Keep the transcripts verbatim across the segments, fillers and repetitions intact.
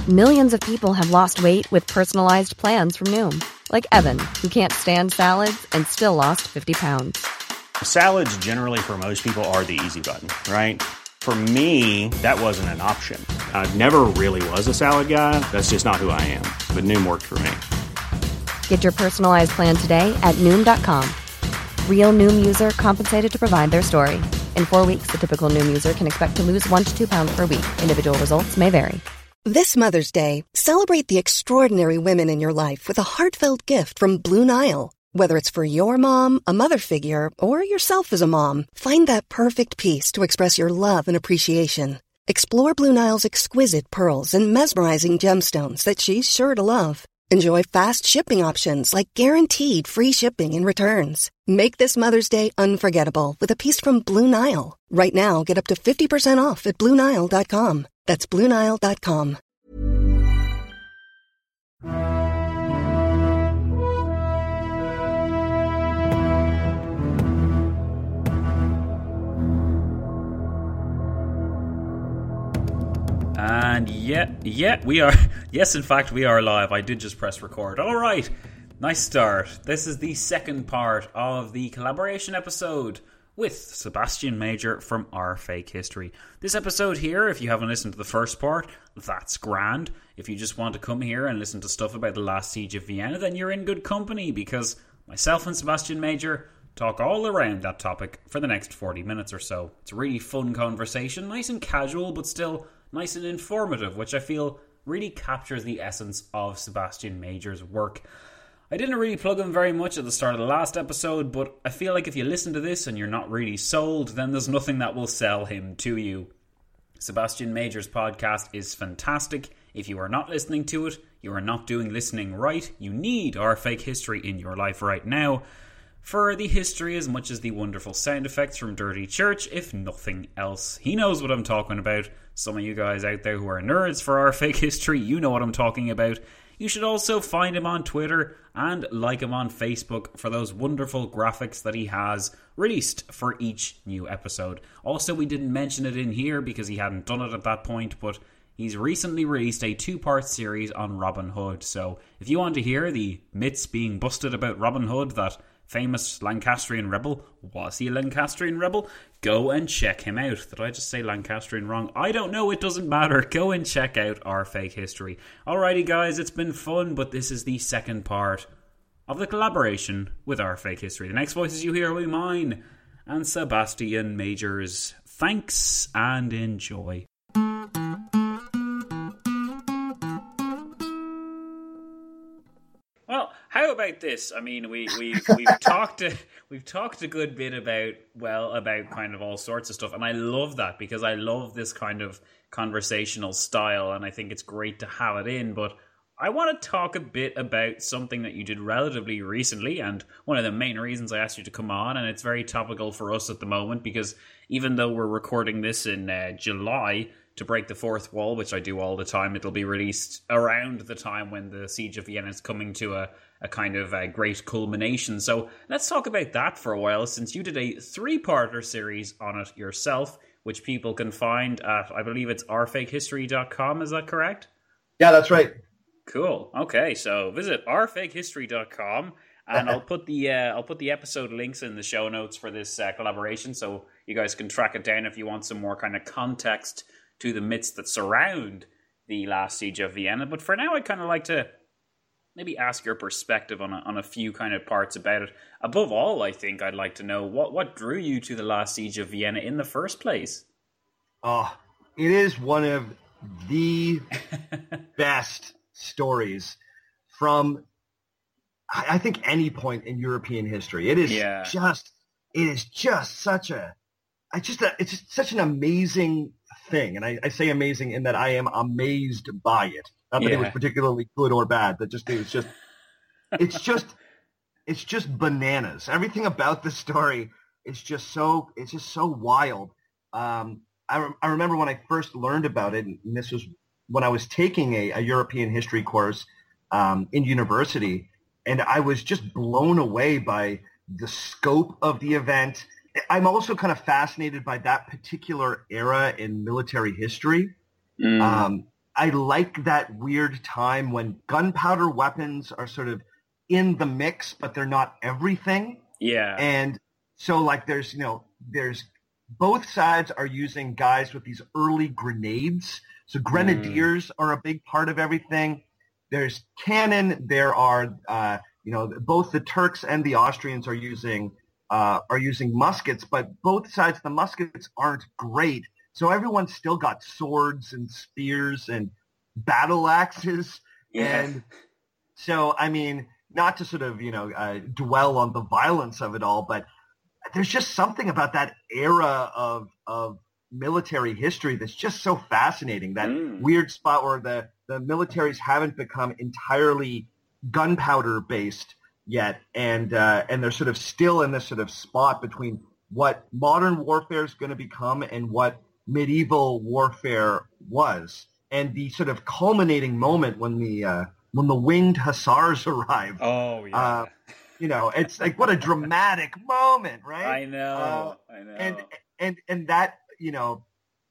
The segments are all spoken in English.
Millions of people have lost weight with personalized plans from Noom. Like Evan, who can't stand salads and still lost fifty pounds. Salads generally for most people are the easy button, right? For me, that wasn't an option. I never really was a salad guy. That's just not who I am. But Noom worked for me. Get your personalized plan today at Noom dot com. Real Noom user compensated to provide their story. In four weeks, the typical Noom user can expect to lose one to two pounds per week. Individual results may vary. This Mother's Day, celebrate the extraordinary women in your life with a heartfelt gift from Blue Nile. Whether it's for your mom, a mother figure, or yourself as a mom, find that perfect piece to express your love and appreciation. Explore Blue Nile's exquisite pearls and mesmerizing gemstones that she's sure to love. Enjoy fast shipping options like guaranteed free shipping and returns. Make this Mother's Day unforgettable with a piece from Blue Nile. Right now, get up to fifty percent off at Blue Nile dot com. That's Blue Nile dot com. And yeah, yeah, we are. Yes, in fact, we are live. I did just press record. All right, nice start. This is the second part of the collaboration episode with Sebastian Major from Our Fake History. This episode here, if you haven't listened to the first part, that's grand. If you just want to come here and listen to stuff about the last siege of Vienna, then you're in good company, because myself and Sebastian Major talk all around that topic for the next forty minutes or so. It's a really fun conversation, nice and casual, but still nice and informative, which I feel really captures the essence of Sebastian Major's work. I didn't really plug him very much at the start of the last episode, but I feel like if you listen to this and you're not really sold, then there's nothing that will sell him to you. Sebastian Major's podcast is fantastic. If you are not listening to it, you are not doing listening right. You need Our Fake History in your life right now for the history as much as the wonderful sound effects from Dirty Church, if nothing else. He knows what I'm talking about. Some of you guys out there who are nerds for Our Fake History, you know what I'm talking about. You should also find him on Twitter and like him on Facebook for those wonderful graphics that he has released for each new episode. Also, we didn't mention it in here because he hadn't done it at that point, but he's recently released a two-part series on Robin Hood. So if you want to hear the myths being busted about Robin Hood, that famous Lancastrian rebel, was he a Lancastrian rebel? Go and check him out. Did I just say Lancastrian wrong? I don't know, it doesn't matter. Go and check out Our Fake History. Alrighty guys, it's been fun, but this is the second part of the collaboration with Our Fake History. The next voices you hear will be mine and Sebastian Major's. Thanks and enjoy. Well, how about this? I mean, we we've we've talked a, we've talked a good bit about well about kind of all sorts of stuff, and I love that because I love this kind of conversational style, and I think it's great to have it in. But I want to talk a bit about something that you did relatively recently, and one of the main reasons I asked you to come on, and it's very topical for us at the moment because even though we're recording this in uh, July. To break the fourth wall, which I do all the time, it'll be released around the time when the Siege of Vienna is coming to a, a kind of a great culmination. So let's talk about that for a while, since you did a three-parter series on it yourself, which people can find at, I believe it's our fake history dot com, is that correct? Yeah, that's right. Cool. Okay, so visit our fake history dot com, and I'll put the uh, I'll put the episode links in the show notes for this uh, collaboration, so you guys can track it down if you want some more kind of context to the myths that surround the last siege of Vienna. But for now, I'd kind of like to maybe ask your perspective on a, on a few kind of parts about it. Above all, I think I'd like to know what, what drew you to the last siege of Vienna in the first place? Oh, it is one of the best stories from, I think, any point in European history. It is yeah. just, it is just such a, I just, it's just such an amazing thing, and I, I say amazing in that I am amazed by it. Not that yeah. it was particularly good or bad, but just it was just, it's just, it's just bananas. Everything about the story is just so, it's just so wild. Um, I, re- I remember when I first learned about it, and this was when I was taking a, a European history course um, in university, and I was just blown away by the scope of the event. I'm also kind of fascinated by that particular era in military history. Mm. Um, I like that weird time when gunpowder weapons are sort of in the mix, but they're not everything. Yeah. And so like there's, you know, there's both sides are using guys with these early grenades. So grenadiers mm. are a big part of everything. There's cannon. There are, uh, you know, both the Turks and the Austrians are using uh, are using muskets, but both sides, the muskets aren't great. So everyone's still got swords and spears and battle axes. Yeah. And so, I mean, not to sort of, you know, uh, dwell on the violence of it all, but there's just something about that era of of military history that's just so fascinating. That mm. weird spot where the, the militaries haven't become entirely gunpowder based yet, and uh, and they're sort of still in this sort of spot between what modern warfare is going to become and what medieval warfare was. And the sort of culminating moment when the uh, when the winged hussars arrived. Oh yeah. Uh, you know, it's like what a dramatic moment, right? I know. Uh, I know. And and and that, you know,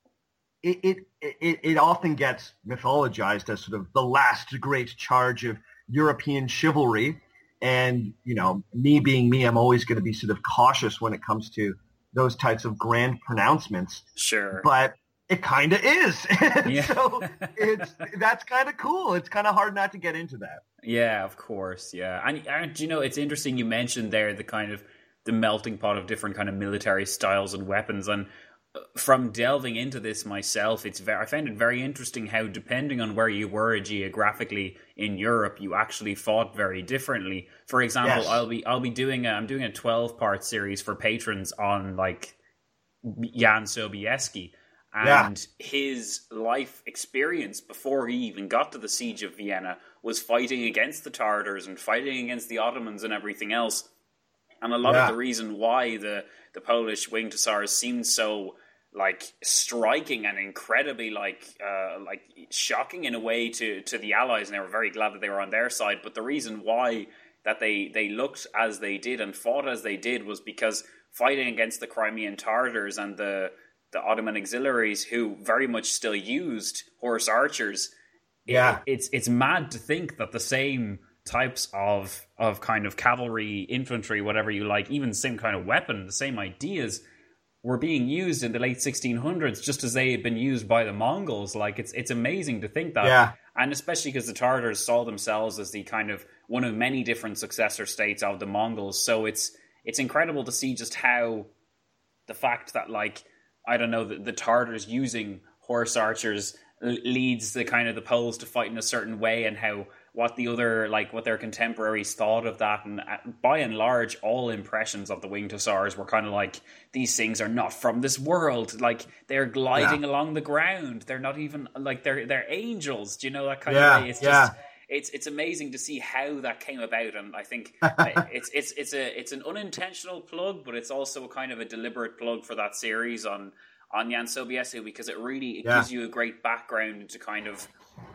it, it it it often gets mythologized as sort of the last great charge of European chivalry. And, you know, me being me, I'm always going to be sort of cautious when it comes to those types of grand pronouncements. Sure. But it kind of is. Yeah. So it's that's kind of cool. It's kind of hard not to get into that. Yeah, of course. Yeah. And, and, you know, it's interesting you mentioned there the kind of the melting pot of different kind of military styles and weapons. And from delving into this myself, it's very, I found it very interesting how, depending on where you were geographically in Europe, you actually fought very differently. For example, Yes. I'll be I'll be doing a, I'm doing a twelve part series for patrons on like Jan Sobieski and yeah. his life experience before he even got to the siege of Vienna was fighting against the Tartars and fighting against the Ottomans and everything else. And a lot yeah. of the reason why the the Polish winged hussars seemed so like striking and incredibly like uh, like shocking in a way to, to the Allies, and they were very glad that they were on their side. But the reason why that they, they looked as they did and fought as they did was because fighting against the Crimean Tartars and the the Ottoman auxiliaries, who very much still used horse archers. Yeah, it, it's it's mad to think that the same types of of kind of cavalry, infantry, whatever you like, even the same kind of weapon, the same ideas were being used in the late sixteen hundreds, just as they had been used by the Mongols. Like, it's it's amazing to think that. Yeah. And especially because the Tartars saw themselves as the kind of one of many different successor states of the Mongols. So it's it's incredible to see just how the fact that, like, I don't know, the, the Tartars using horse archers leads the kind of the Poles to fight in a certain way, and how what the other, like, what their contemporaries thought of that. And by and large, all impressions of the winged hussars were kind of like, these things are not from this world. Like, they're gliding yeah. along the ground. They're not even, like, they're they're angels. Do you know, that kind yeah, of way? It's yeah. just, it's it's amazing to see how that came about. And I think it's it's it's a it's an unintentional plug, but it's also a kind of a deliberate plug for that series on on Jan Sobieski, because it really it yeah. gives you a great background into kind of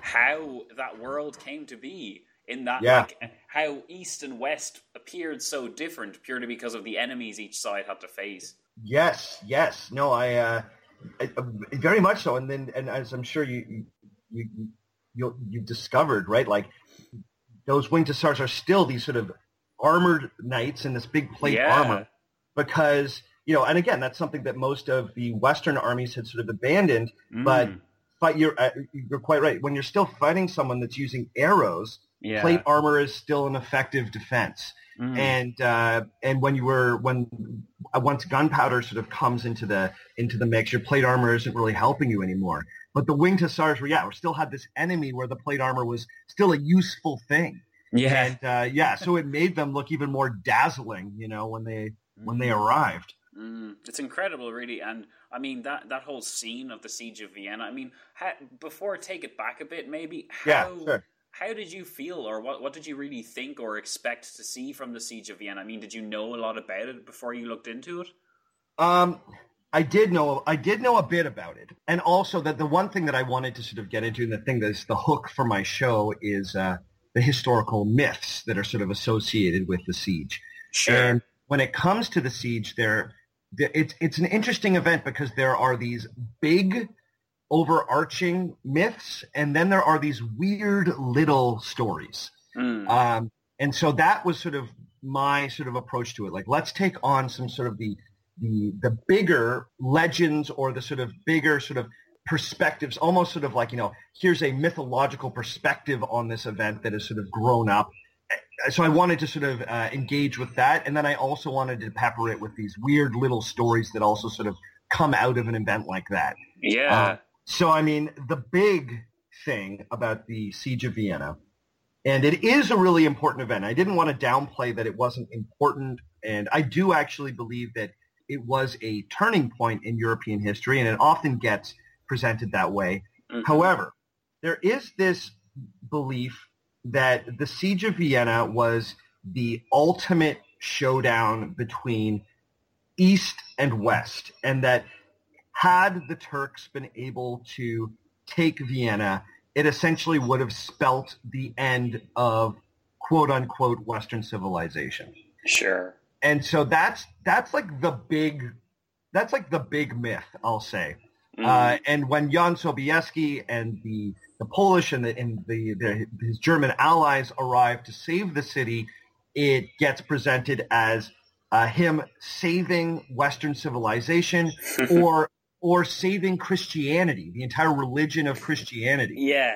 how that world came to be, in that yeah. like how East and West appeared so different purely because of the enemies each side had to face. Yes, yes. No, I, uh, I very much so. And then, and as I'm sure you you you you've discovered, right? Like, those winged hussars are still these sort of armored knights in this big plate yeah. armor, because, you know, and again, that's something that most of the Western armies had sort of abandoned, mm. but. But you're uh, you're quite right. When you're still fighting someone that's using arrows, yeah. plate armor is still an effective defense. Mm. And uh, and when you were when uh, once gunpowder sort of comes into the into the mix, your plate armor isn't really helping you anymore. But the winged hussars were yeah, we still had this enemy where the plate armor was still a useful thing. Yeah, and uh, yeah, so it made them look even more dazzling, you know, when they mm. when they arrived. Mm, it's incredible, really. And I mean, that, that whole scene of the Siege of Vienna, I mean, how, before take it back a bit, maybe, how, yeah, sure. how did you feel, or what, what did you really think or expect to see from the Siege of Vienna? I mean, did you know a lot about it before you looked into it? Um, I did know, I did know a bit about it. And also that the one thing that I wanted to sort of get into, and the thing that's the hook for my show, is uh, the historical myths that are sort of associated with the siege. Sure. And when it comes to the siege, there... It's it's an interesting event because there are these big overarching myths, and then there are these weird little stories. Mm. Um, and so that was sort of my sort of approach to it. Like, let's take on some sort of the the the bigger legends or the sort of bigger sort of perspectives, almost sort of like, you know, here's a mythological perspective on this event that has sort of grown up. So I wanted to sort of uh, engage with that. And then I also wanted to pepper it with these weird little stories that also sort of come out of an event like that. Yeah. Uh, so, I mean, the big thing about the Siege of Vienna, and it is a really important event. I didn't want to downplay that it wasn't important. And I do actually believe that it was a turning point in European history, and it often gets presented that way. Mm-hmm. However, there is this belief that the Siege of Vienna was the ultimate showdown between East and West, and that had the Turks been able to take Vienna, it essentially would have spelt the end of quote-unquote Western civilization. Sure. And so that's that's like the big that's like the big myth, I'll say. Mm. Uh, and when Jan Sobieski and the the Polish and the and the, the his German allies arrive to save the city, it gets presented as uh, him saving Western civilization or or saving Christianity, the entire religion of Christianity. Yeah.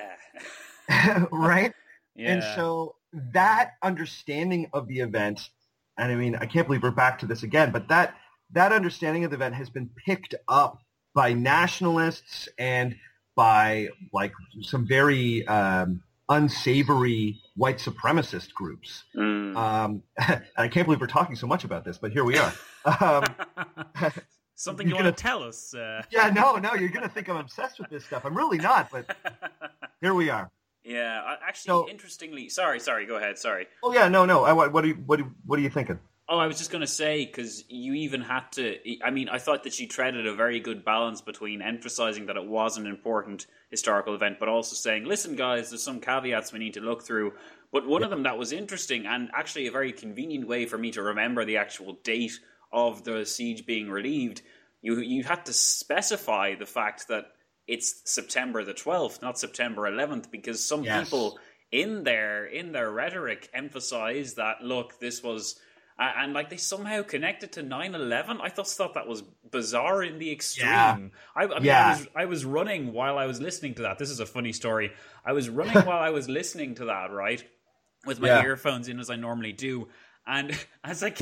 Right? Yeah. And so that understanding of the event, and I mean, I can't believe we're back to this again, but that that understanding of the event has been picked up by nationalists and by like some very um, unsavory white supremacist groups. Mm. Um, I can't believe we're talking so much about this, but here we are. Um, Something you want gonna, to tell us? Uh... Yeah, no, no, you're going to think I'm obsessed with this stuff. I'm really not, but here we are. Yeah, actually, so, interestingly, sorry, sorry, go ahead, sorry. Oh yeah, no, no. I, what are you, what, what are you thinking? Oh, I was just going to say, because you even had to, I mean, I thought that she treaded a very good balance between emphasizing that it was an important historical event, but also saying, listen, guys, there's some caveats we need to look through. But one yeah. of them that was interesting, and actually a very convenient way for me to remember the actual date of the siege being relieved, you you had to specify the fact that it's September the twelfth, not September eleventh, because some yes. people in their in their rhetoric emphasize that, look, this was, uh, and like they somehow connected to nine eleven. I thought thought that was bizarre in the extreme. Yeah. I, I mean, yeah. I was I was running while I was listening to that. This is a funny story. I was running while I was listening to that, right, with my yeah. earphones in as I normally do, and as I.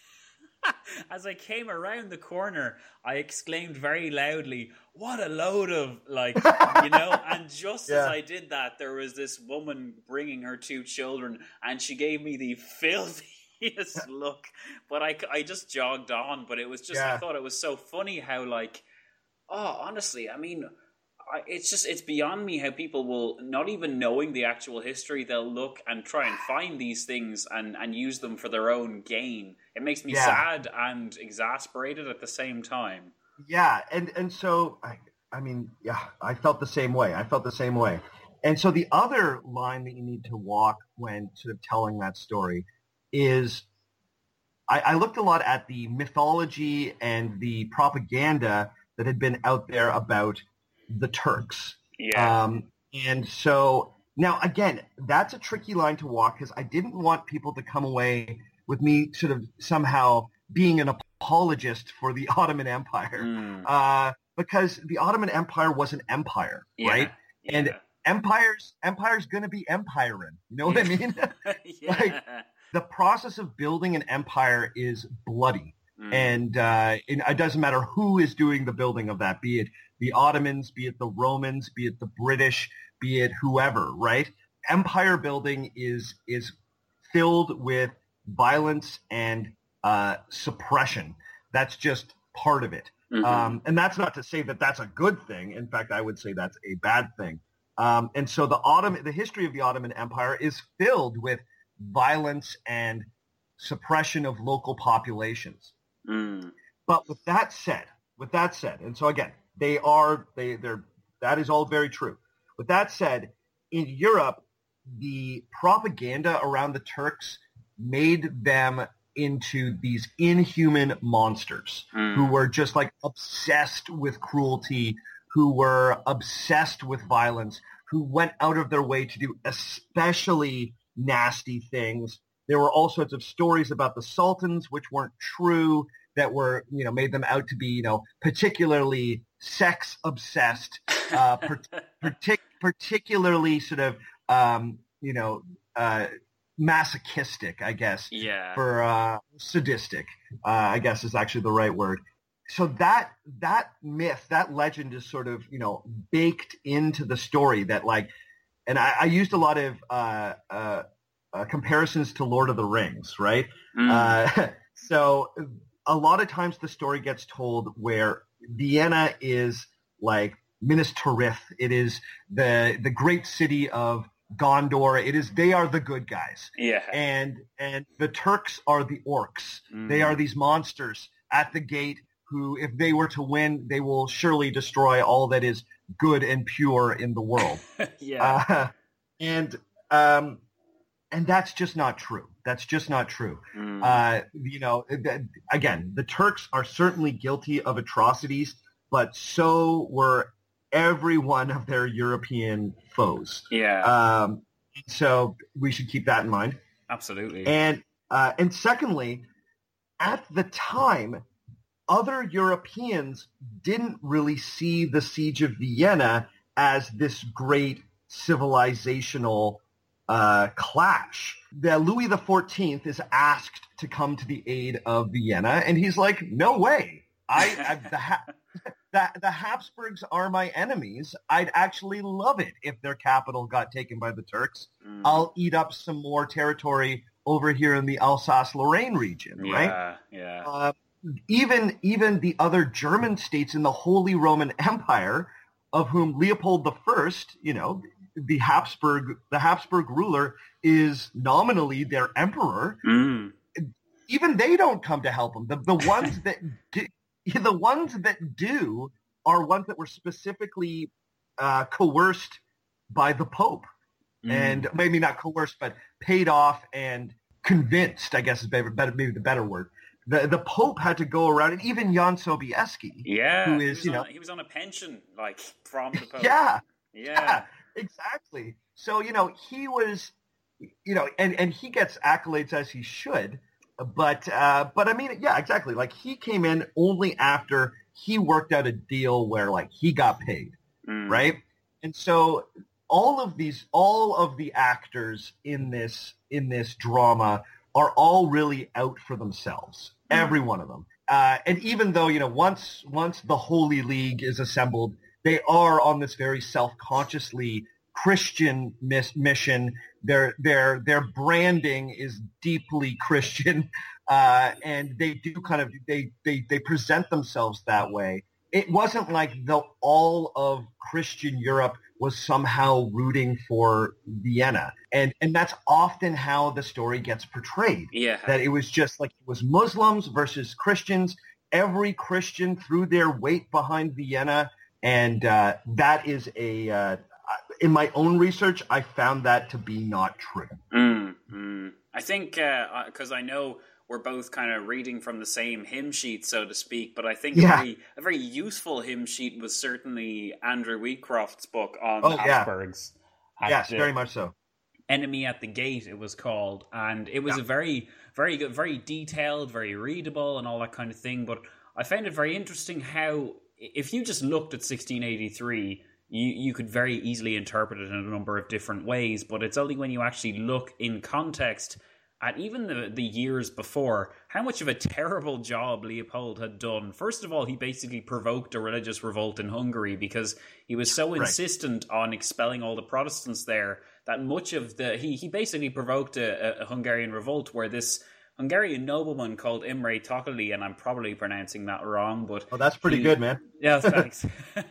As I came around the corner, I exclaimed very loudly, "What a load of, like," you know, and just yeah. as I did that, there was this woman bringing her two children, and she gave me the filthiest look, but I, I just jogged on, but it was just, yeah. I thought it was so funny how, like, oh, honestly, I mean, I, it's just, it's beyond me how people will, not even knowing the actual history, they'll look and try and find these things and, and use them for their own gain. It makes me yeah. sad and exasperated at the same time. Yeah, and, and so, I, I mean, yeah, I felt the same way. I felt the same way. And so the other line that you need to walk when sort of telling that story is, I, I looked a lot at the mythology and the propaganda that had been out there about the Turks. Yeah. Um, and so, now, again, that's a tricky line to walk because I didn't want people to come away with me sort of somehow being an apologist for the Ottoman Empire, mm. uh, because the Ottoman Empire was an empire, yeah. right? Yeah. And empires, empire's going to be empiring. You know what I mean? yeah. Like, the process of building an empire is bloody, mm. and uh, it, it doesn't matter who is doing the building of that, be it the Ottomans, be it the Romans, be it the British, be it whoever, right? Empire building is is filled with violence and uh, suppression. That's just part of it. Mm-hmm. Um, and that's not to say that that's a good thing. In fact, I would say that's a bad thing. Um, and so the Ottoman, the history of the Ottoman Empire is filled with violence and suppression of local populations. Mm. But with that said, with that said, and so again, they are, they, they're, that is all very true. With that said, in Europe, the propaganda around the Turks made them into these inhuman monsters mm. who were just like obsessed with cruelty, who were obsessed with violence, who went out of their way to do especially nasty things. There were all sorts of stories about the sultans which weren't true, that were, you know, made them out to be, you know, particularly sex obsessed, uh, per- partic- particularly sort of, um, you know, uh, masochistic, I guess. Yeah. For uh, sadistic, uh, I guess is actually the right word. So that that myth, that legend is sort of, you know, baked into the story that, like, and I, I used a lot of uh, uh, uh, comparisons to Lord of the Rings, right? Mm. Uh, so a lot of times the story gets told where Vienna is like Minas Tirith. It is the the great city of Gondor. It is they are the good guys. Yeah. And and the Turks are the orcs. Mm. They are these monsters at the gate who, if they were to win, they will surely destroy all that is good and pure in the world. yeah. Uh, and um, and that's just not true. That's just not true. Mm. Uh, you know, again, the Turks are certainly guilty of atrocities, but so were every one of their European foes. Yeah. Um, so we should keep that in mind. Absolutely. And uh, and secondly, at the time, other Europeans didn't really see the Siege of Vienna as this great civilizational uh, clash. The Louis the fourteenth is asked to come to the aid of Vienna, and he's like, "No way! I, I the, ha- the the Habsburgs are my enemies. I'd actually love it if their capital got taken by the Turks. Mm. I'll eat up some more territory over here in the Alsace-Lorraine region, yeah, right? Yeah. Uh, even even the other German states in the Holy Roman Empire, of whom Leopold the First, you know, the Habsburg the Habsburg ruler, is nominally their emperor. Mm. Even they don't come to help them. The the ones that do, the ones that do are ones that were specifically uh, coerced by the Pope, mm. and maybe not coerced, but paid off and convinced, I guess is better, maybe the better word. The the Pope had to go around, and even Jan Sobieski, yeah, who is, you know, on, he was on a pension, like, from the Pope. yeah, yeah, yeah, exactly. So, you know, he was, you know, and, and he gets accolades as he should, but uh, but I mean, yeah, exactly. Like, he came in only after he worked out a deal where, like, he got paid, mm. right? And so all of these, all of the actors in this in this drama are all really out for themselves, mm. every one of them. Uh, and even though, you know, once once the Holy League is assembled, they are on this very self-consciously Christian mis- mission. Their their their branding is deeply Christian, uh, and they do kind of they, they they present themselves that way. It wasn't like the all of Christian Europe was somehow rooting for Vienna. And and that's often how the story gets portrayed. Yeah. That it was just like it was Muslims versus Christians. Every Christian threw their weight behind Vienna. And uh, that is a, uh, in my own research, I found that to be not true. Mm, mm. I think, because uh, I know we're both kind of reading from the same hymn sheet, so to speak, but I think yeah. a, very, a very useful hymn sheet was certainly Andrew Wheatcroft's book on oh, the Habsburgs. Yeah. Yes, very much so. Enemy at the Gate, it was called, and it was yeah. a very, very good, very detailed, very readable, and all that kind of thing, but I found it very interesting how, if you just looked at sixteen eighty-three, you, you could very easily interpret it in a number of different ways, but it's only when you actually look in context at even the, the years before, how much of a terrible job Leopold had done. First of all, he basically provoked a religious revolt in Hungary because he was so right. insistent on expelling all the Protestants there that much of the... He, he basically provoked a, a Hungarian revolt where this Hungarian nobleman called Imre Tokely, and I'm probably pronouncing that wrong, but... Oh, that's pretty he, good, man. Yeah, thanks.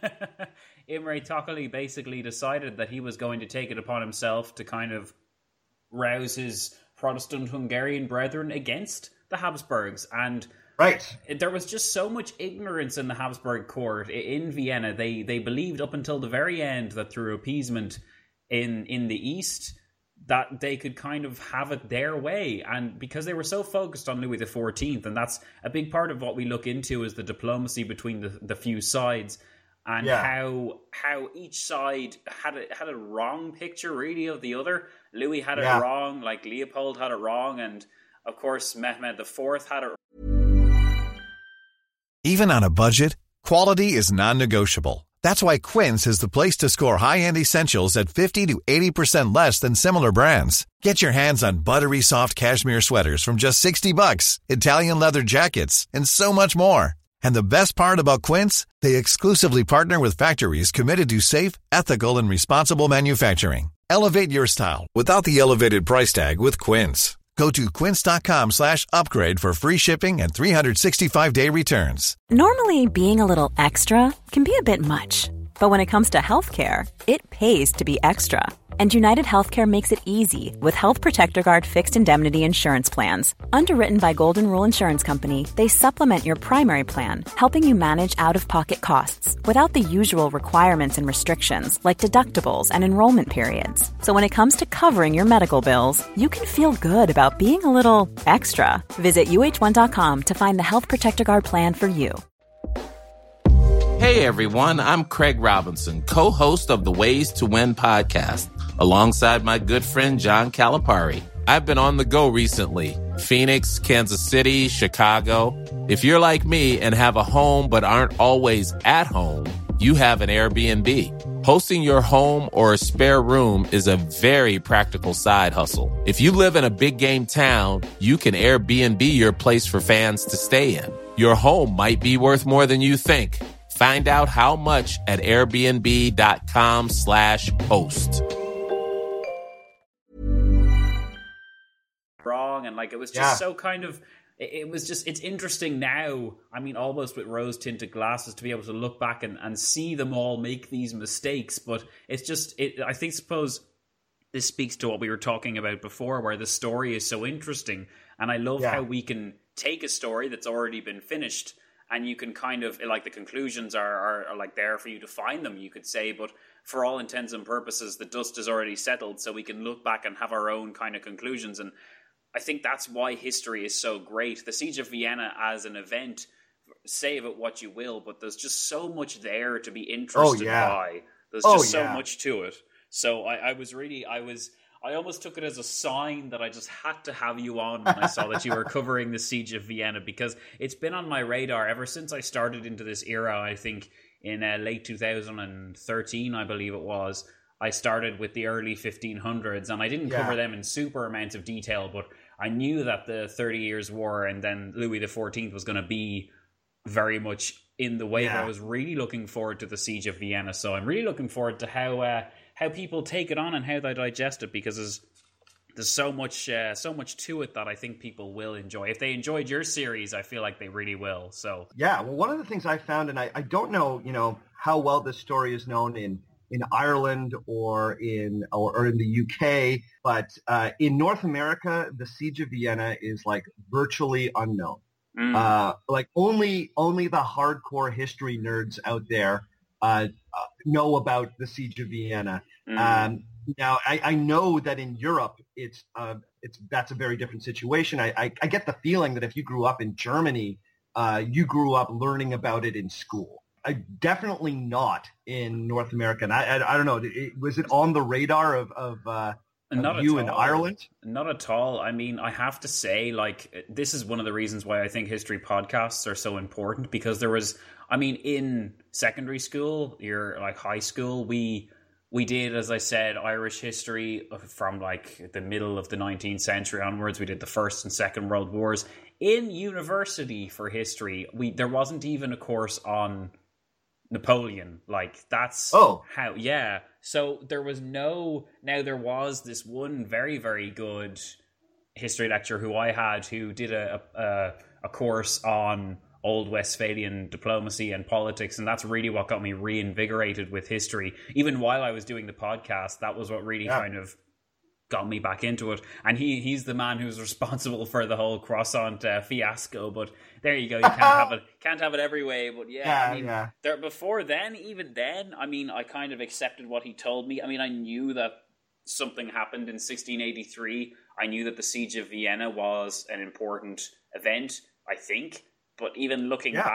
Imre Tokely basically decided that he was going to take it upon himself to kind of rouse his Protestant Hungarian brethren against the Habsburgs, and right. there was just so much ignorance in the Habsburg court in Vienna. They they believed up until the very end that through appeasement in in the East that they could kind of have it their way, and because they were so focused on Louis the fourteenth, and that's a big part of what we look into is the diplomacy between the, the few sides. and yeah. how how each side had a, had a wrong picture, really, of the other. Louis had it yeah. wrong, like Leopold had it wrong, and, of course, Mehmed the Fourth had it. Even on a budget, quality is non-negotiable. That's why Quince is the place to score high-end essentials at fifty to eighty percent less than similar brands. Get your hands on buttery soft cashmere sweaters from just sixty bucks, Italian leather jackets, and so much more. And the best part about Quince, they exclusively partner with factories committed to safe, ethical, and responsible manufacturing. Elevate your style without the elevated price tag with Quince. Go to quince.com slash upgrade for free shipping and three sixty-five day returns. Normally, being a little extra can be a bit much. But when it comes to healthcare, it pays to be extra. And United Healthcare makes it easy with Health Protector Guard fixed indemnity insurance plans. Underwritten by Golden Rule Insurance Company, they supplement your primary plan, helping you manage out-of-pocket costs without the usual requirements and restrictions like deductibles and enrollment periods. So when it comes to covering your medical bills, you can feel good about being a little extra. Visit U H one dot com to find the Health Protector Guard plan for you. Hey everyone, I'm Craig Robinson, co-host of the Ways to Win podcast, alongside my good friend John Calipari. I've been on the go recently. Phoenix, Kansas City, Chicago. If you're like me and have a home but aren't always at home, you have an Airbnb. Hosting your home or a spare room is a very practical side hustle. If you live in a big game town, you can Airbnb your place for fans to stay in. Your home might be worth more than you think. Find out how much at airbnb.com slash host. Wrong, and like it was just yeah. so kind of, it, it was just, it's interesting now, I mean, almost with rose-tinted glasses, to be able to look back and, and see them all make these mistakes, but it's just, it, I think, suppose this speaks to what we were talking about before, where the story is so interesting, and I love yeah. how we can take a story that's already been finished, and you can kind of, like, the conclusions are, are, are like there for you to find them, you could say, but for all intents and purposes, the dust is already settled, so we can look back and have our own kind of conclusions. And I think that's why history is so great. The Siege of Vienna as an event, say of it what you will, but there's just so much there to be interested oh, yeah. by. There's oh, just so yeah. much to it. So I, I was really, I was... I almost took it as a sign that I just had to have you on when I saw that you were covering the Siege of Vienna, because it's been on my radar ever since I started into this era. I think in uh, late two thousand thirteen, I believe it was, I started with the early fifteen hundreds, and I didn't yeah. cover them in super amounts of detail, but I knew that the Thirty Years' War and then Louis the Fourteenth was going to be very much in the way. Yeah. I was really looking forward to the Siege of Vienna, so I'm really looking forward to how... Uh, how people take it on and how they digest it, because there's there's so much uh, so much to it that I think people will enjoy. If they enjoyed your series, I feel like they really will. So yeah, well, one of the things I found, and I, I don't know, you know, how well this story is known in, in Ireland or in or, or in the U K, but uh, in North America, the Siege of Vienna is like virtually unknown. Mm. Uh, like only only the hardcore history nerds out there uh, uh, know about the Siege of Vienna. Mm. Um, now, I, I know that in Europe, it's uh, it's that's a very different situation. I, I, I get the feeling that if you grew up in Germany, uh, you grew up learning about it in school. I definitely not in North America. And I, I, I don't know. It, was it on the radar of of, uh, of you in Ireland? Not at all. I mean, I have to say, like, this is one of the reasons why I think history podcasts are so important, because there was, I mean, in secondary school, your like high school, we. We did, as I said, Irish history from like the middle of the nineteenth century onwards. We did the First and Second World Wars. In university for history, we there wasn't even a course on Napoleon. Like, that's oh. how, yeah. So there was no, now there was this one very, very good history lecturer who I had who did a a, a course on Old Westphalian diplomacy and politics, and that's really what got me reinvigorated with history. Even while I was doing the podcast, that was what really yeah. kind of got me back into it. And he he's the man who's responsible for the whole croissant uh, fiasco. But there you go, you can't have it can't have it every way. But yeah, yeah I mean, yeah. there before then, even then, I mean, I kind of accepted what he told me. I mean, I knew that something happened in sixteen eighty-three. I knew that the Siege of Vienna was an important event, I think. But even looking yeah. back,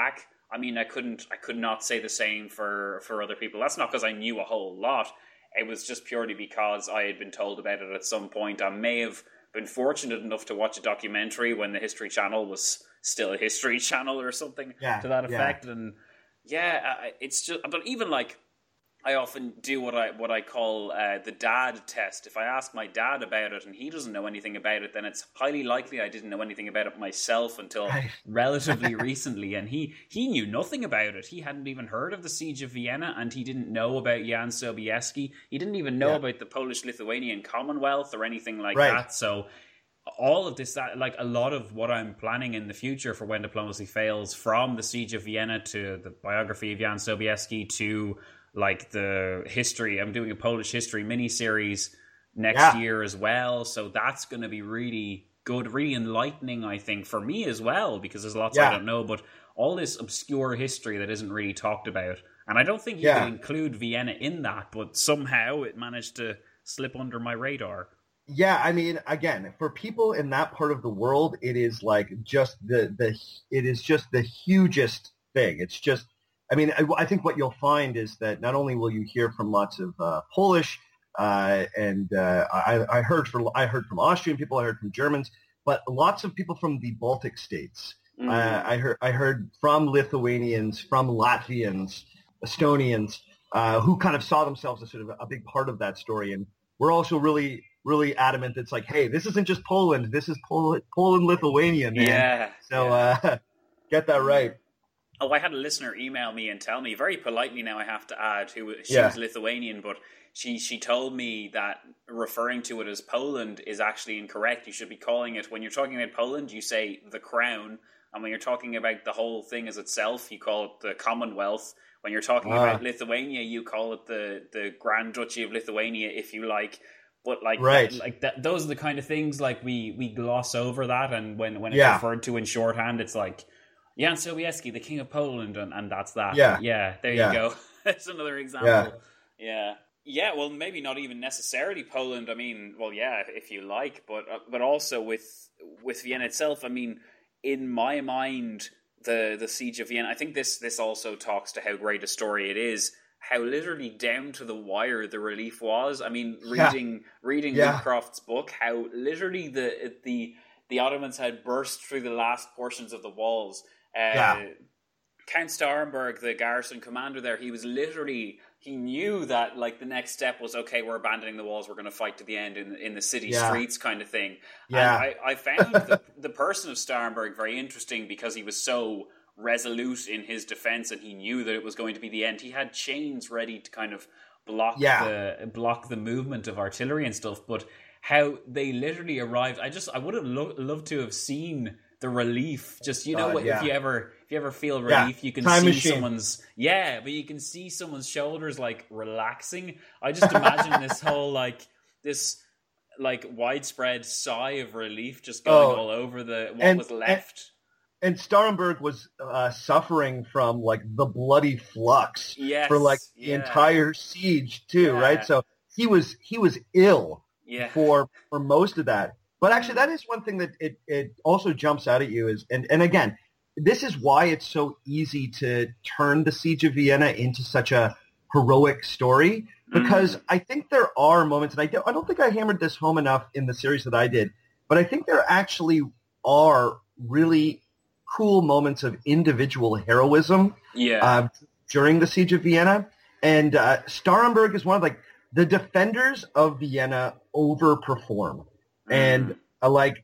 I mean, I couldn't, I could not say the same for, for other people. That's not because I knew a whole lot. It was just purely because I had been told about it at some point. I may have been fortunate enough to watch a documentary when the History Channel was still a History Channel or something yeah, to that effect. Yeah. And yeah, it's just, but even like, I often do what I what I call uh, the dad test. If I ask my dad about it and he doesn't know anything about it, then it's highly likely I didn't know anything about it myself until right. relatively recently. And he, he knew nothing about it. He hadn't even heard of the Siege of Vienna, and he didn't know about Jan Sobieski. He didn't even know yeah. about the Polish-Lithuanian Commonwealth or anything like right. that. So all of this, that, like a lot of what I'm planning in the future for When Diplomacy Fails, from the Siege of Vienna to the biography of Jan Sobieski to like the history, I'm doing a Polish history mini-series next yeah. year as well. So that's going to be really good, really enlightening, I think, for me as well, because there's lots yeah. I don't know, but all this obscure history that isn't really talked about. And I don't think you yeah. could include Vienna in that, but somehow it managed to slip under my radar. Yeah, I mean, again, for people in that part of the world, it is like just the, the it is just the hugest thing. It's just, I mean, I, I think what you'll find is that not only will you hear from lots of uh, Polish, uh, and uh, I, I heard from I heard from Austrian people, I heard from Germans, but lots of people from the Baltic states. Mm-hmm. Uh, I heard I heard from Lithuanians, from Latvians, Estonians, uh, who kind of saw themselves as sort of a big part of that story, and we're also really really adamant. It's like, hey, this isn't just Poland, this is Pol- Poland Lithuania, man. Yeah. So yeah. Uh, get that right. Oh, I had a listener email me and tell me, very politely now I have to add, who she yeah. was Lithuanian, but she, she told me that referring to it as Poland is actually incorrect. You should be calling it, when you're talking about Poland, you say the crown, and when you're talking about the whole thing as itself, you call it the Commonwealth. When you're talking ah. about Lithuania, you call it the, the Grand Duchy of Lithuania, if you like. But like, right. that, like that, those are the kind of things, like we, we gloss over that, and when, when it's yeah. referred to in shorthand, it's like, Jan Sobieski, the King of Poland, and, and that's that. Yeah. Yeah, there yeah. you go. That's another example. Yeah. yeah. Yeah, well, maybe not even necessarily Poland. I mean, well, yeah, if you like, but uh, but also with with Vienna itself. I mean, in my mind, the the Siege of Vienna, I think this this also talks to how great a story it is, how literally down to the wire the relief was. I mean, reading yeah. reading yeah. Woodcroft's book, how literally the the the Ottomans had burst through the last portions of the walls. Uh, yeah. Count Starhemberg, the garrison commander there, he was literally, he knew that like the next step was, okay, we're abandoning the walls, we're going to fight to the end in in the city yeah. streets kind of thing. Yeah. And I, I found the, the person of Starhemberg very interesting because he was so resolute in his defense and he knew that it was going to be the end. He had chains ready to kind of block yeah. the block the movement of artillery and stuff, but how they literally arrived, I just, I would have lo- loved to have seen the relief, just you know, God, yeah. if you ever if you ever feel relief, yeah. you can Time see machine. someone's yeah, but you can see someone's shoulders like relaxing. I just imagine this whole like this like widespread sigh of relief just going oh, all over the what and, was left. And, and Starhemberg was uh, suffering from like the bloody flux yes, for like the yeah. entire siege too, yeah. right? So he was he was ill yeah. for for most of that. But actually, that is one thing that it, it also jumps out at you is, and, and again, this is why it's so easy to turn the Siege of Vienna into such a heroic story, because mm. I think there are moments, and I don't, I don't think I hammered this home enough in the series that I did, but I think there actually are really cool moments of individual heroism yeah. uh, during the Siege of Vienna. And uh, Starhemberg is one of like the defenders of Vienna overperform. And uh, like,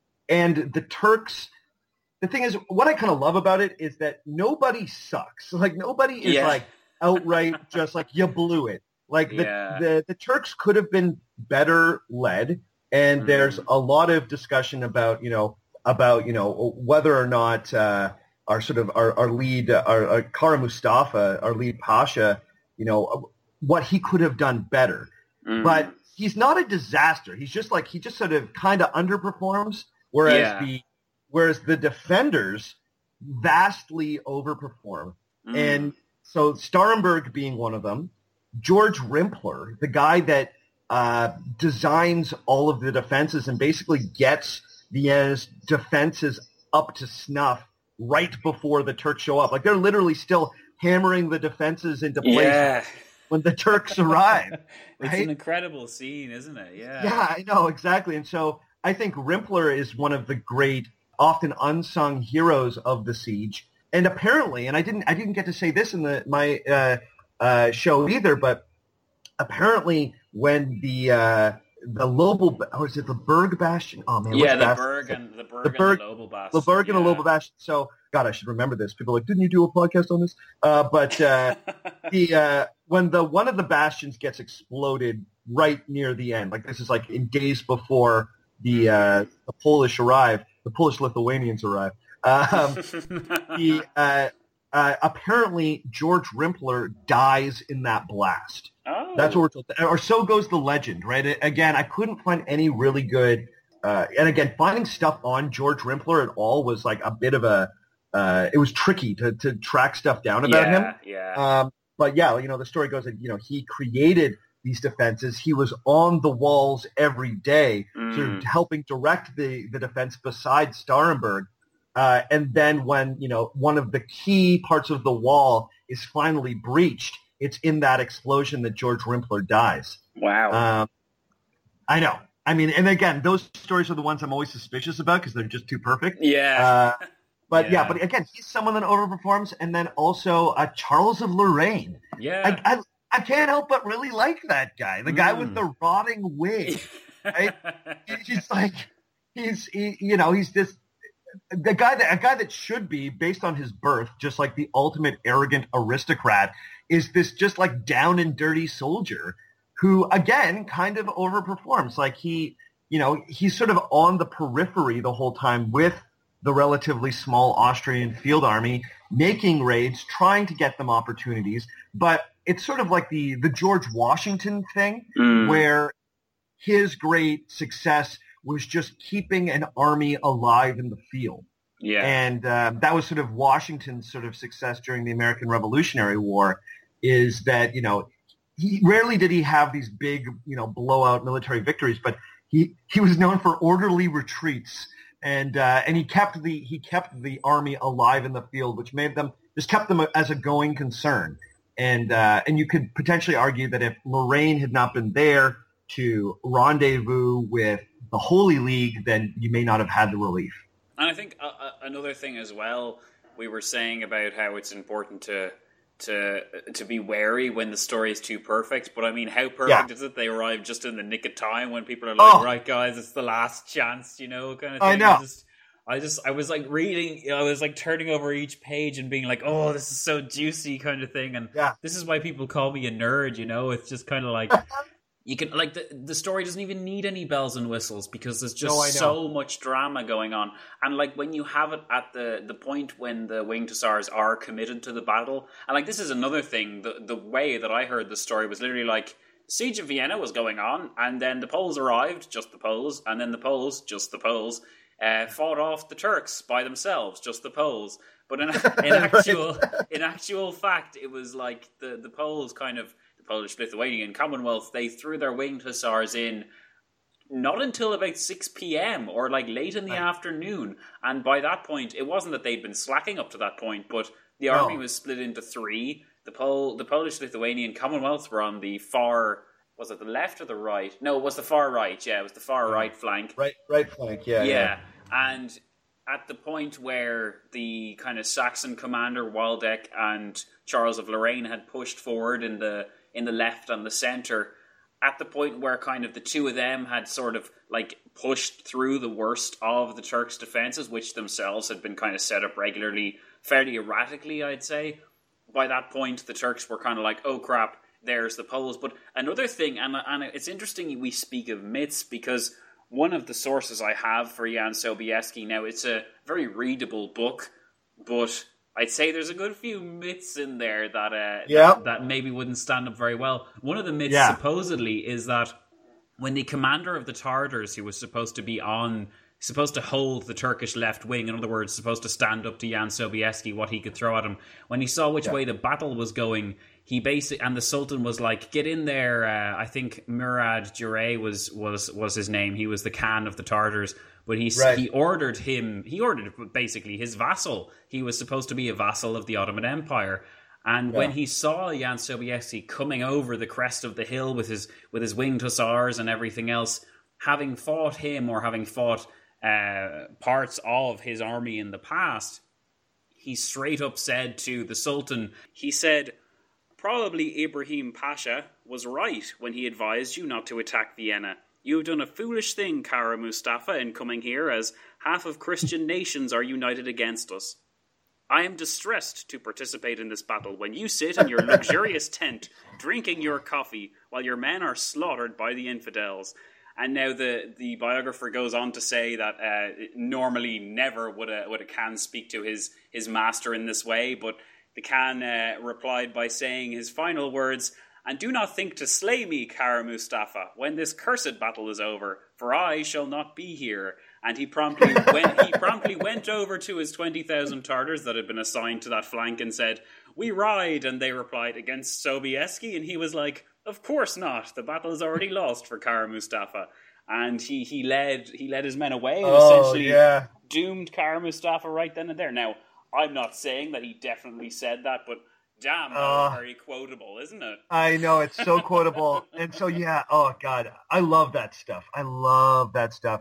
and the Turks, the thing is, what I kind of love about it is that nobody sucks. Like nobody is yeah. like outright just like you blew it. Like the, yeah. the, the Turks could have been better led. And mm. there's a lot of discussion about, you know, about, you know, whether or not uh, our sort of our, our lead, our, our Kara Mustafa, our lead Pasha, you know, what he could have done better. Mm. But he's not a disaster. He's just like, he just sort of kind of underperforms, whereas yeah. the whereas the defenders vastly overperform. Mm. And so Starhemberg being one of them, George Rimpler, the guy that uh, designs all of the defenses and basically gets Vienna's defenses up to snuff right before the Turks show up. Like they're literally still hammering the defenses into place yeah. when the Turks arrive. It's right? an incredible scene, isn't it? Yeah. Yeah, I know, exactly. And so I think Rimpler is one of the great, often unsung heroes of the siege. And apparently, and I didn't I didn't get to say this in the my uh, uh, show either, but apparently when the uh, the Lobel, or is it the Berg Bastion? Oh man, yeah, the Bastion? Berg and the Berg, the Berg and the Lobel Bastion. The Berg and yeah. the Lobel Bastion. So, God, I should remember this. People are like, didn't you do a podcast on this? Uh, but uh, the uh, when the one of the bastions gets exploded right near the end, like this is like in days before the uh, the Polish arrive, the Polish Lithuanians arrive. Um, the uh, uh, apparently George Rimpler dies in that blast. Oh. That's what we're told. Or so goes the legend, right? Again, I couldn't find any really good, uh, and again, finding stuff on George Rimpler at all was like a bit of a, uh, it was tricky to, to track stuff down about yeah, him. Yeah. Um, but yeah, you know, the story goes that, you know, he created these defenses. He was on the walls every day, mm. sort of helping direct the, the defense beside Starhemberg. Uh, and then when, you know, one of the key parts of the wall is finally breached, it's in that explosion that George Rimpler dies. Wow. Um, I know. I mean, and again, those stories are the ones I'm always suspicious about because they're just too perfect. Yeah. Uh, but yeah. yeah, but again, he's someone that overperforms. And then also uh, Charles of Lorraine. Yeah. I, I, I can't help but really like that guy. The guy mm. with the rotting wig. Right? He's like, he's, he, you know, he's this, the guy that, a guy that should be, based on his birth, just like the ultimate arrogant aristocrat, is this just like down and dirty soldier who, again, kind of overperforms. Like he, you know, he's sort of on the periphery the whole time with the relatively small Austrian field army, making raids, trying to get them opportunities. But it's sort of like the, the George Washington thing, mm. where his great success was just keeping an army alive in the field. Yeah. And uh, that was sort of Washington's sort of success during the American Revolutionary War, is that, you know, he rarely did he have these big, you know, blowout military victories, but he, he was known for orderly retreats, and uh, and he kept the he kept the army alive in the field, which made them just kept them as a going concern. And uh, and you could potentially argue that if Lorraine had not been there to rendezvous with the Holy League, then you may not have had the relief. And I think uh, uh, another thing as well, we were saying about how it's important to to to be wary when the story is too perfect. But I mean, how perfect yeah. is it? They arrive just in the nick of time when people are like, oh. right, guys, it's the last chance, you know, kind of thing. I know. I just, I just, I was like reading, you know, I was like turning over each page and being like, oh, this is so juicy kind of thing. And yeah. this is why people call me a nerd, you know, it's just kind of like, you can, like, the, the story doesn't even need any bells and whistles because there's just no, so much drama going on. And, like, when you have it at the, the point when the Winged Hussars are committed to the battle, and, like, this is another thing, the, the way that I heard the story was literally like, Siege of Vienna was going on, and then the Poles arrived, just the Poles, and then the Poles, just the Poles, uh, fought off the Turks by themselves, just the Poles. But in, in actual in actual fact, it was like the, the Poles kind of, Polish-Lithuanian Commonwealth, they threw their Winged Hussars in not until about six p.m. or like late in the right. afternoon. And by that point, it wasn't that they'd been slacking up to that point, but the no. army was split into three. The Pol- the Polish-Lithuanian Commonwealth were on the far, was it the left or the right? No, it was the far right. Yeah, it was the far yeah. right flank. Right, right flank, yeah. Yeah, yeah. And at the point where the kind of Saxon commander, Waldeck, and Charles of Lorraine had pushed forward in the in the left and the centre, at the point where kind of the two of them had sort of like pushed through the worst of the Turks' defences, which themselves had been kind of set up regularly, fairly erratically, I'd say. By that point, the Turks were kind of like, oh crap, there's the Poles. But another thing, and, and it's interesting we speak of myths, because one of the sources I have for Jan Sobieski, now it's a very readable book, but I'd say there's a good few myths in there that uh, yep. that, that maybe wouldn't stand up very well. One of the myths yeah. supposedly is that when the commander of the Tartars, who was supposed to be on He's supposed to hold the Turkish left wing. In other words, supposed to stand up to Jan Sobieski, what he could throw at him. When he saw which yeah. way the battle was going, he basically, and the Sultan was like, get in there. Uh, I think Murad Jure was, was, was his name. He was the Khan of the Tartars. But he, right. he ordered him, he ordered basically his vassal. He was supposed to be a vassal of the Ottoman Empire. And yeah. when he saw Jan Sobieski coming over the crest of the hill with his with his winged hussars and everything else, having fought him or having fought uh, parts of his army in the past, he straight up said to the Sultan, he said, probably Ibrahim Pasha was right when he advised you not to attack Vienna. You have done a foolish thing, Kara Mustafa, in coming here, as half of Christian nations are united against us. I am distressed to participate in this battle when you sit in your luxurious tent, drinking your coffee, while your men are slaughtered by the infidels. And now the, the biographer goes on to say that uh, normally never would a, would a Khan speak to his, his master in this way, but the Khan uh, replied by saying his final words, and do not think to slay me, Kara Mustafa, when this cursed battle is over, for I shall not be here. And he promptly went, he promptly went over to his twenty thousand Tartars that had been assigned to that flank and said, we ride, and they replied, against Sobieski, and he was like, of course not, the battle is already lost for Kara Mustafa. And he, he led he led his men away and oh, essentially yeah. doomed Kara Mustafa right then and there. Now, I'm not saying that he definitely said that, but damn, that was uh, very quotable, isn't it? I know, it's so quotable. And so, yeah, oh, God, I love that stuff. I love that stuff.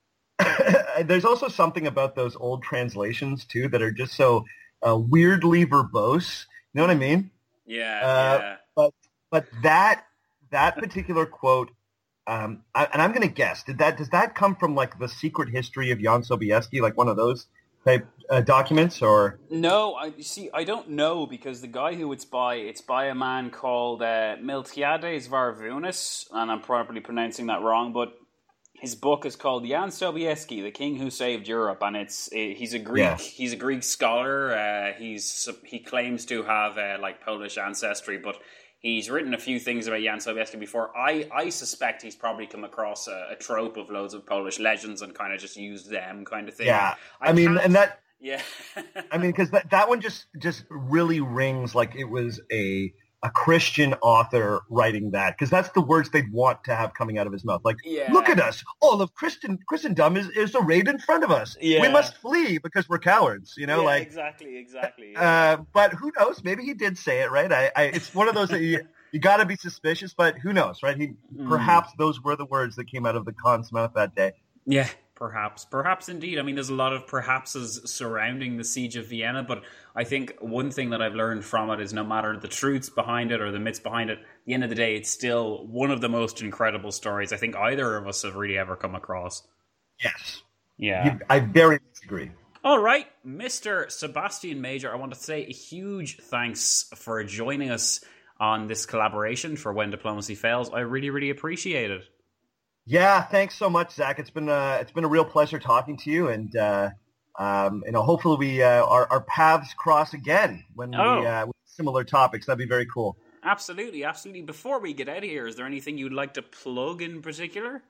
There's also something about those old translations, too, that are just so uh, weirdly verbose. You know what I mean? Yeah, uh, yeah. But but that that particular quote, um, I, and I'm going to guess, did that does that come from, like, the secret history of Jan Sobieski, like one of those type uh, documents, or no? I see. I don't know, because the guy who it's by, it's by a man called uh, Miltiades Varvunas, and I'm probably pronouncing that wrong, but his book is called Jan Sobieski, the King Who Saved Europe, and it's it, he's a Greek yeah. he's a Greek scholar. Uh, he's he claims to have uh, like Polish ancestry, but he's written a few things about Jan Sobieski before. I, I suspect he's probably come across a, a trope of loads of Polish legends and kind of just used them, kind of thing. Yeah, I, I mean, and that yeah, I mean, because that that one just just really rings like it was a. a Christian author writing that, because that's the words they'd want to have coming out of his mouth. Like, yeah. look at us. All of Christian Christendom is, is arrayed in front of us. Yeah. We must flee because we're cowards, you know? Yeah, like exactly, exactly. Yeah. Uh, but who knows? Maybe he did say it, right? I, I it's one of those that you, you got to be suspicious, but who knows, right? He mm. Perhaps those were the words that came out of the Khan's mouth that day. Yeah, perhaps. Perhaps indeed. I mean, there's a lot of perhapses surrounding the siege of Vienna, but I think one thing that I've learned from it is no matter the truths behind it or the myths behind it, at the end of the day, it's still one of the most incredible stories I think either of us have really ever come across. Yes. Yeah. You, I very much agree. All right, Mister Sebastian Major, I want to say a huge thanks for joining us on this collaboration for When Diplomacy Fails. I really, really appreciate it. Yeah, thanks so much, Zach. It's been uh, it's been a real pleasure talking to you, and uh, um, you know, hopefully we uh, our, our paths cross again when oh. we uh, with similar topics. That'd be very cool. Absolutely, absolutely. Before we get out of here, is there anything you'd like to plug in particular?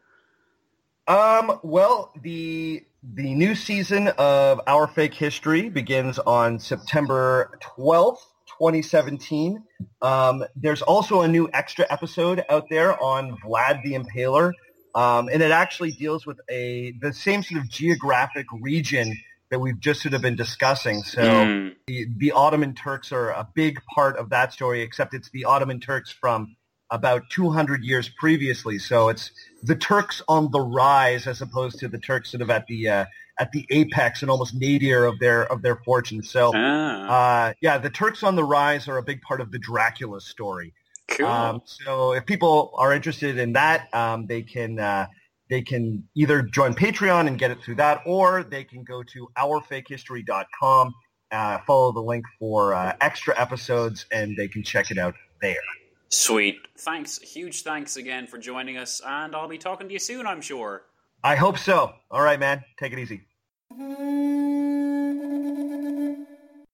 Um, well, the the new season of Our Fake History begins on September twelfth, twenty seventeen. Um, there's also a new extra episode out there on Vlad the Impaler. Um, and it actually deals with a the same sort of geographic region that we've just sort of been discussing. So mm. the, the Ottoman Turks are a big part of that story, except it's the Ottoman Turks from about two hundred years previously. So it's the Turks on the rise as opposed to the Turks sort of at the uh, at the apex and almost nadir of their of their fortune. So ah. uh, yeah, the Turks on the rise are a big part of the Dracula story. Cool. Um, so if people are interested in that, um, they can uh, they can either join Patreon and get it through that, or they can go to our fake history dot com, uh, follow the link for uh, extra episodes, and they can check it out there. Sweet. Thanks. Huge thanks again for joining us, and I'll be talking to you soon, I'm sure. I hope so. All right, man. Take it easy.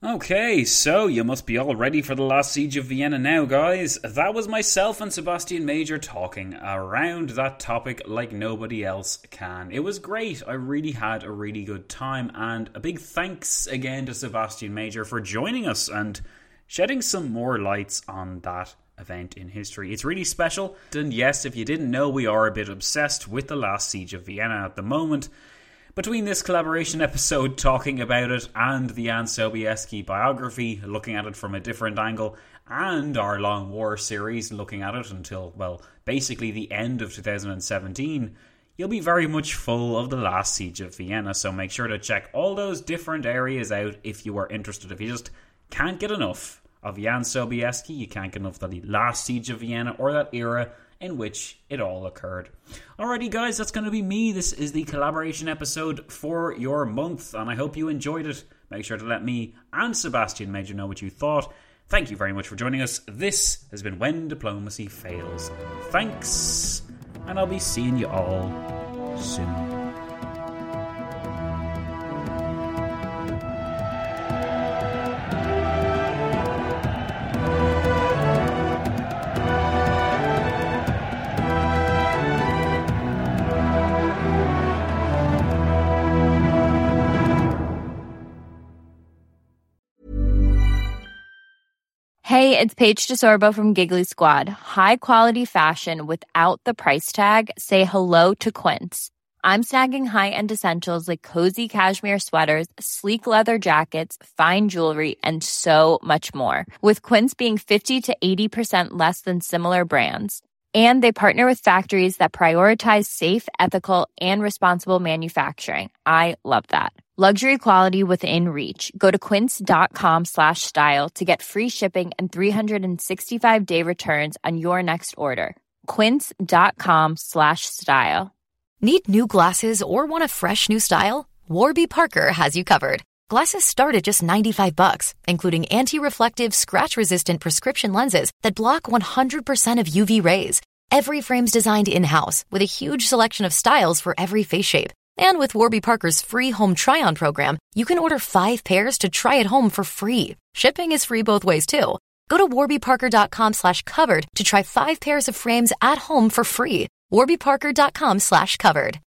Okay, so you must be all ready for the last siege of Vienna now, guys. That was myself and Sebastian Major talking around that topic like nobody else can. It was great. I really had a really good time, and a big thanks again to Sebastian Major for joining us and shedding some more lights on that event in history. It's really special, and yes, if you didn't know, we are a bit obsessed with the last siege of Vienna at the moment. Between this collaboration episode talking about it and the Jan Sobieski biography, looking at it from a different angle, and our Long War series looking at it until, well, basically the end of two thousand seventeen, you'll be very much full of the last siege of Vienna, so make sure to check all those different areas out if you are interested. If you just can't get enough of Jan Sobieski, you can't get enough of the last siege of Vienna or that era in which it all occurred. Alrighty guys, that's going to be me. This is the collaboration episode for your month, and I hope you enjoyed it. Make sure to let me and Sebastian Major know what you thought. Thank you very much for joining us. This has been When Diplomacy Fails. Thanks, and I'll be seeing you all soon. Hey, it's Paige DeSorbo from Giggly Squad. High quality fashion without the price tag. Say hello to Quince. I'm snagging high-end essentials like cozy cashmere sweaters, sleek leather jackets, fine jewelry, and so much more. With Quince being fifty to eighty percent less than similar brands. And they partner with factories that prioritize safe, ethical, and responsible manufacturing. I love that. Luxury quality within reach. Go to quince.com slash style to get free shipping and three sixty-five day returns on your next order. Quince.com slash style. Need new glasses or want a fresh new style? Warby Parker has you covered. Glasses start at just ninety-five bucks, including anti-reflective, scratch-resistant prescription lenses that block one hundred percent of U V rays. Every frame's designed in-house with a huge selection of styles for every face shape. And with Warby Parker's free home try-on program, you can order five pairs to try at home for free. Shipping is free both ways, too. Go to warbyparker.com slash covered to try five pairs of frames at home for free. warbyparker.com slash covered.